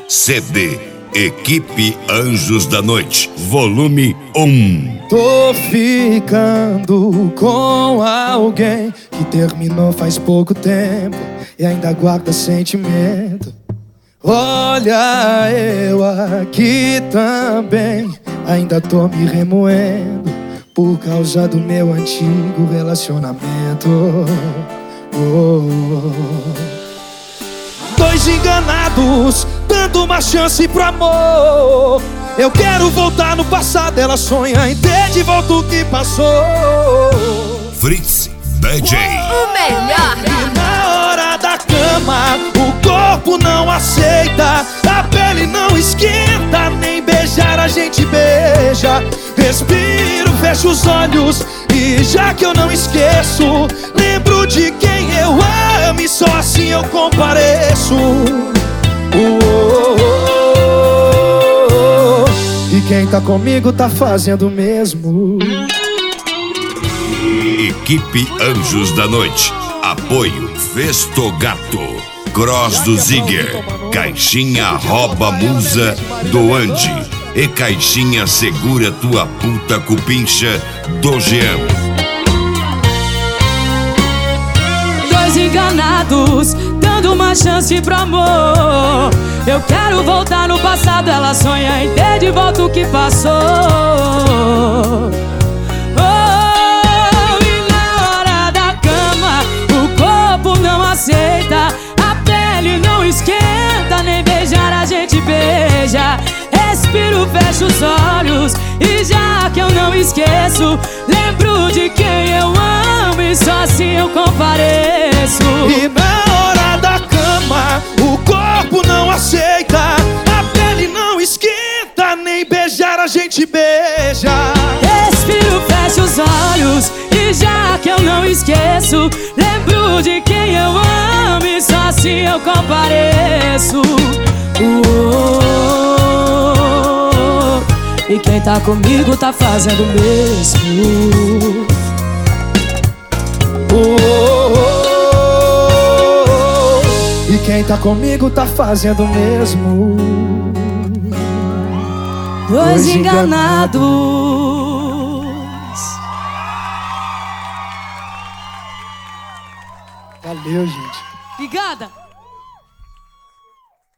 CD Equipe Anjos da Noite, volume 1. Tô ficando com alguém que terminou faz pouco tempo e ainda guarda sentimento. Olha, eu aqui também ainda tô me remoendo por causa do meu antigo relacionamento. Dois enganados, dando uma chance pro amor. Eu quero voltar no passado, ela sonha em ter de volta o que passou. Fritz DJ. O melhor. E na hora da cama, o corpo não aceita, a pele não esquenta, nem beijar a gente beija. Respiro, fecho os olhos e já que eu não esqueço, lembro de quem eu amo e só assim eu compareço. E quem tá comigo tá fazendo o mesmo. Equipe Anjos da Noite. Apoio Festogato, Cross do Ziger, Caixinha Rouba Musa do Andy e Caixinha Segura Tua Puta Cupincha do Jean. Dois enganados, dando uma chance pro amor. Eu quero voltar no passado, ela sonha em ter de volta o que passou. E na hora da cama, o corpo não aceita, a pele não esquenta, nem beijar a gente beija. Respiro, fecho os olhos e já que eu não esqueço, lembro de quem eu amo e só assim eu compareço. E na hora da cama, o corpo não aceita, a pele não esquenta, nem beijar a gente beija. Respiro, fecho os olhos e já que eu não esqueço, lembro de quem eu amo e só assim eu compareço. E quem tá comigo tá fazendo o mesmo. E quem tá comigo tá fazendo o mesmo. Dois enganados. Valeu, gente. Obrigada.